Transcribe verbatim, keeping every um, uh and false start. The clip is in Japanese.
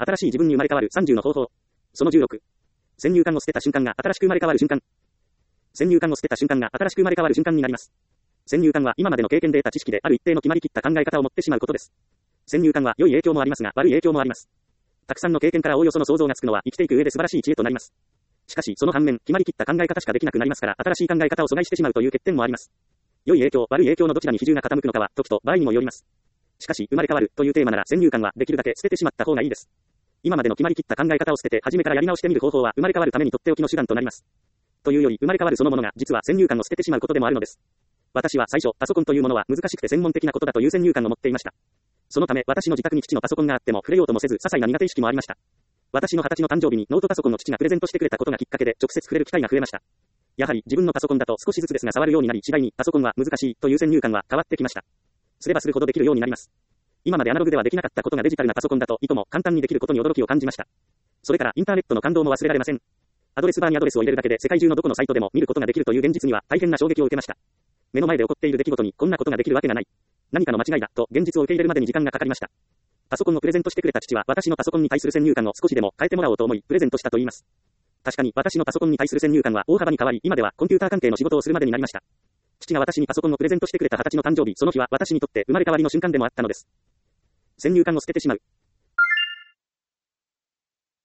新しい自分に生まれ変わるさんじゅうの方法。そのじゅうろく。先入観を捨てた瞬間が新しく生まれ変わる瞬間。先入観を捨てた瞬間が新しく生まれ変わる瞬間になります。先入観は今までの経験データ知識である一定の決まりきった考え方を持ってしまうことです。先入観は良い影響もありますが悪い影響もあります。たくさんの経験からおおよその想像がつくのは生きていく上で素晴らしい知恵となります。しかしその反面、決まりきった考え方しかできなくなりますから新しい考え方を阻害してしまうという欠点もあります。良い影響、悪い影響のどちらに比重が傾くのかは時と場合にもよります。しかし生まれ変わるというテーマなら先入観はできるだけ捨ててしまった方がいいです。今までの決まりきった考え方を捨てて初めからやり直してみる方法は生まれ変わるためにとっておきの手段となります。というより生まれ変わるそのものが実は先入観を捨ててしまうことでもあるのです。私は最初パソコンというものは難しくて専門的なことだという先入観を持っていました。そのため私の自宅に父のパソコンがあっても触れようともせず些細な苦手意識もありました。私のはたちの誕生日にノートパソコンの父がプレゼントしてくれたことがきっかけで直接触れる機会が増えました。やはり自分のパソコンだと少しずつですが触るようになり次第にパソコンは難しいという先入観は変わってきました。すればするほどできるようになります。今までアナログではできなかったことがデジタルなパソコンだといとも簡単にできることに驚きを感じました。それからインターネットの感動も忘れられません。アドレスバーにアドレスを入れるだけで世界中のどこのサイトでも見ることができるという現実には大変な衝撃を受けました。目の前で起こっている出来事にこんなことができるわけがない。何かの間違いだと現実を受け入れるまでに時間がかかりました。パソコンをプレゼントしてくれた父は私のパソコンに対する先入観を少しでも変えてもらおうと思いプレゼントしたと言います。確かに私のパソコンに対する先入観は大幅に変わり今ではコンピューター関係の仕事をするまでになりました。父が私にパソコンをプレゼントしてくれたはたちの誕生日、その日は私にとって生まれ変わりの瞬間でもあったのです。先入観を捨ててしまう。